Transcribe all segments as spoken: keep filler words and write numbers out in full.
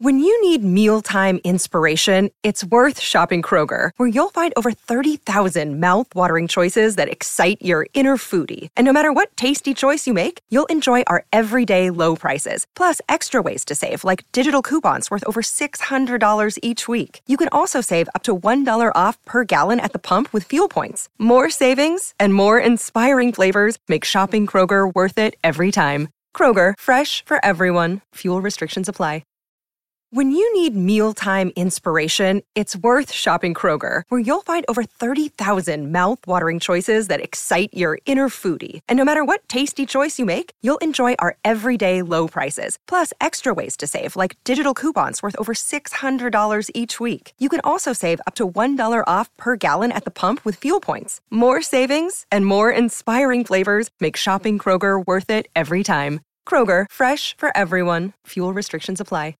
When you need mealtime inspiration, it's worth shopping Kroger, where you'll find over thirty thousand mouth-watering choices that excite your inner foodie. And no matter what tasty choice you make, you'll enjoy our everyday low prices, plus extra ways to save, like digital coupons worth over six hundred dollars each week. You can also save up to one dollar off per gallon at the pump with fuel points. More savings and more inspiring flavors make shopping Kroger worth it every time. Kroger, fresh for everyone. Fuel restrictions apply. When you need mealtime inspiration, it's worth shopping Kroger, where you'll find over thirty thousand mouth-watering choices that excite your inner foodie. And no matter what tasty choice you make, you'll enjoy our everyday low prices, plus extra ways to save, like digital coupons worth over six hundred dollars each week. You can also save up to one dollar off per gallon at the pump with fuel points. More savings and more inspiring flavors make shopping Kroger worth it every time. Kroger, fresh for everyone. Fuel restrictions apply.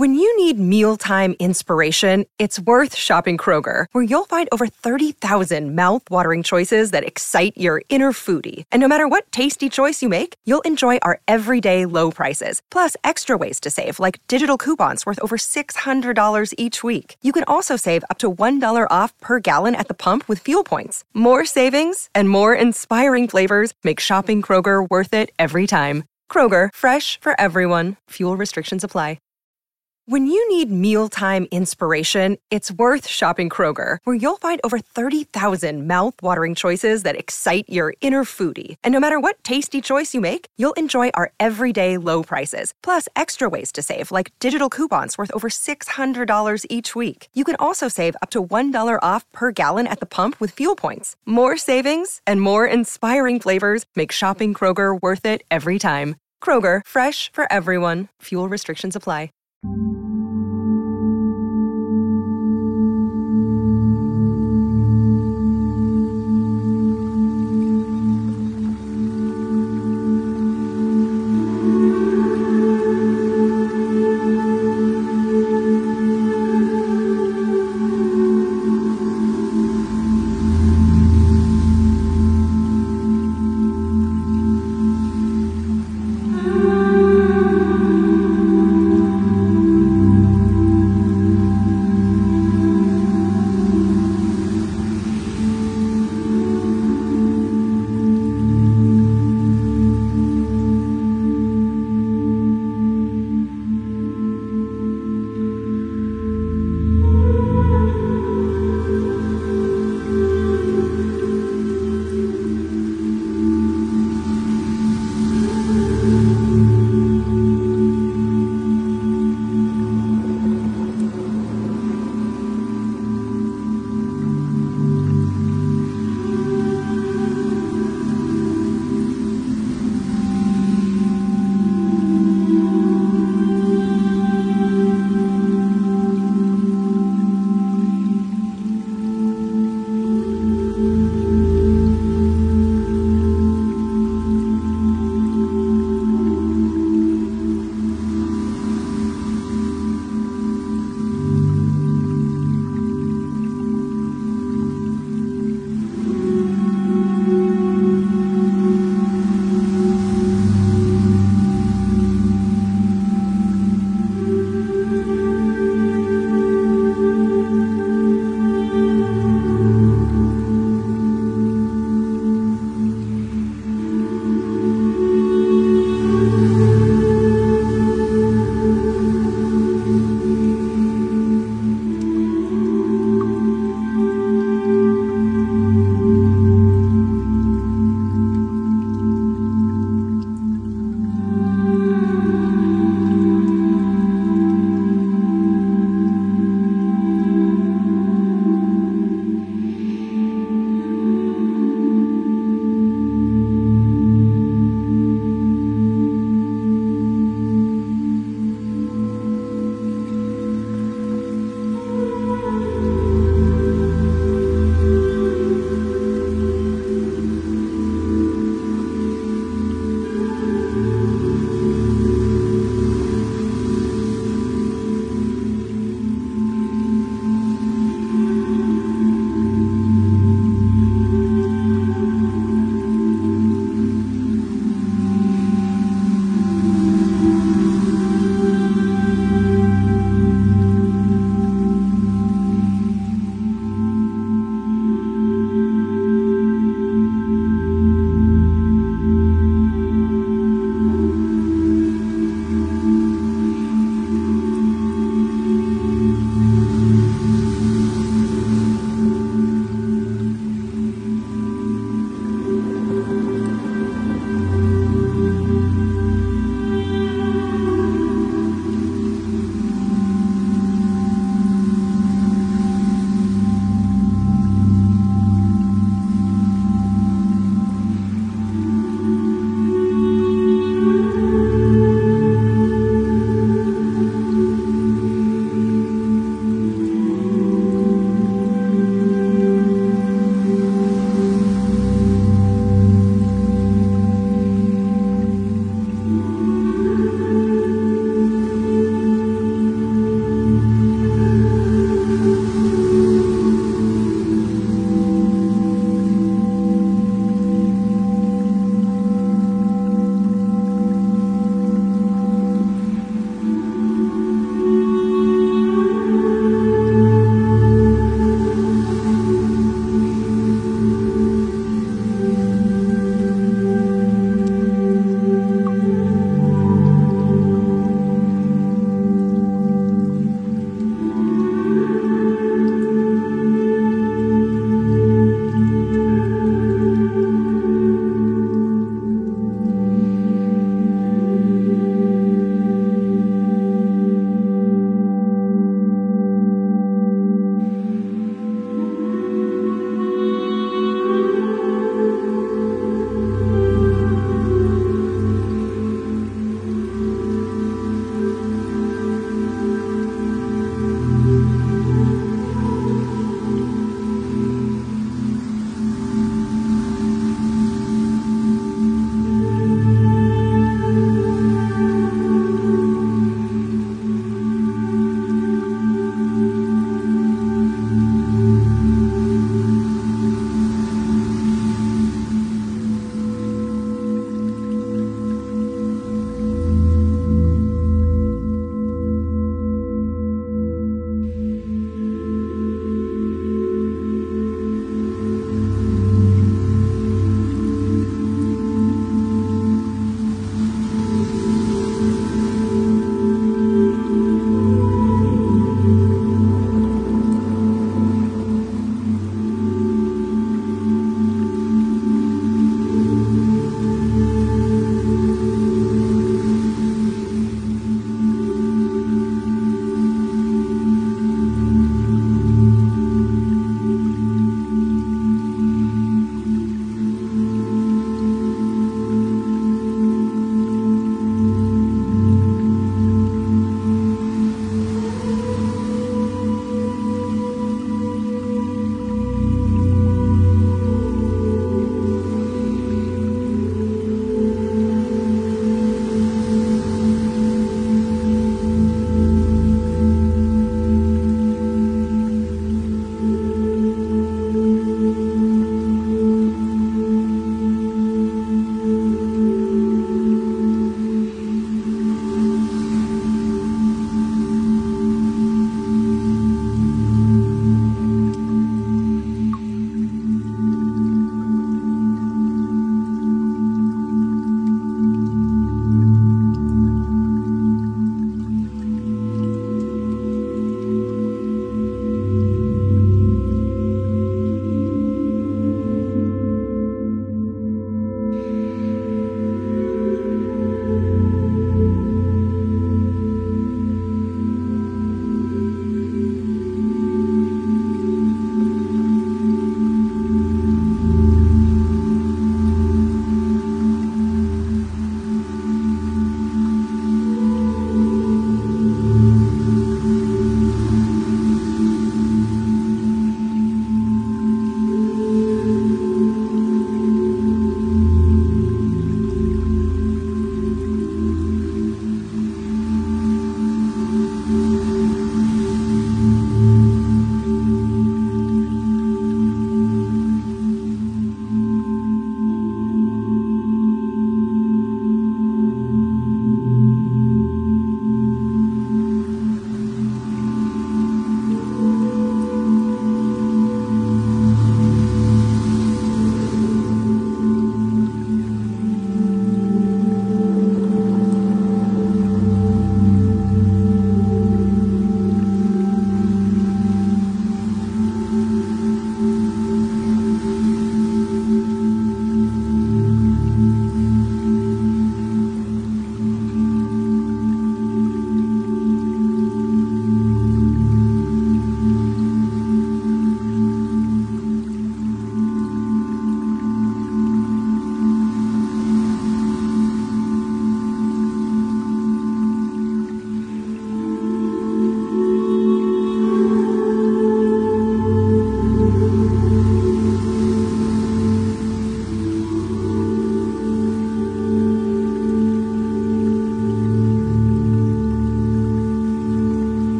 When you need mealtime inspiration, it's worth shopping Kroger, where you'll find over thirty thousand mouth-watering choices that excite your inner foodie. And no matter what tasty choice you make, you'll enjoy our everyday low prices, plus extra ways to save, like digital coupons worth over six hundred dollars each week. You can also save up to one dollar off per gallon at the pump with fuel points. More savings and more inspiring flavors make shopping Kroger worth it every time. Kroger, fresh for everyone. Fuel restrictions apply. When you need mealtime inspiration, it's worth shopping Kroger, where you'll find over thirty thousand mouth-watering choices that excite your inner foodie. And no matter what tasty choice you make, you'll enjoy our everyday low prices, plus extra ways to save, like digital coupons worth over six hundred dollars each week. You can also save up to one dollar off per gallon at the pump with fuel points. More savings and more inspiring flavors make shopping Kroger worth it every time. Kroger, fresh for everyone. Fuel restrictions apply.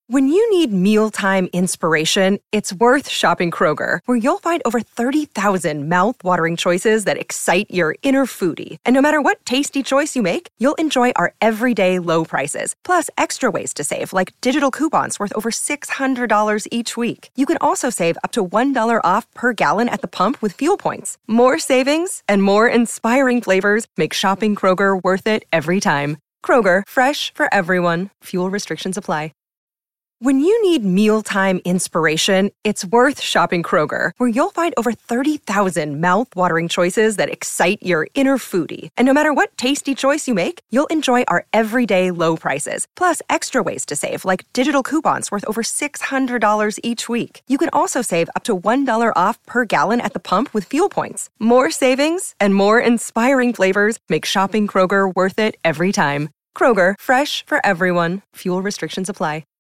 When you need mealtime inspiration, it's worth shopping Kroger, where you'll find over thirty thousand mouth-watering choices that excite your inner foodie. And no matter what tasty choice you make, you'll enjoy our everyday low prices, plus extra ways to save, like digital coupons worth over six hundred dollars each week. You can also save up to one dollar off per gallon at the pump with fuel points. More savings and more inspiring flavors make shopping Kroger worth it every time. Kroger, fresh for everyone. Fuel restrictions apply. When you need mealtime inspiration, it's worth shopping Kroger, where you'll find over thirty thousand mouth-watering choices that excite your inner foodie. And no matter what tasty choice you make, you'll enjoy our everyday low prices, plus extra ways to save, like digital coupons worth over six hundred dollars each week. You can also save up to one dollar off per gallon at the pump with fuel points. More savings and more inspiring flavors make shopping Kroger worth it every time. Kroger, fresh for everyone. Fuel restrictions apply.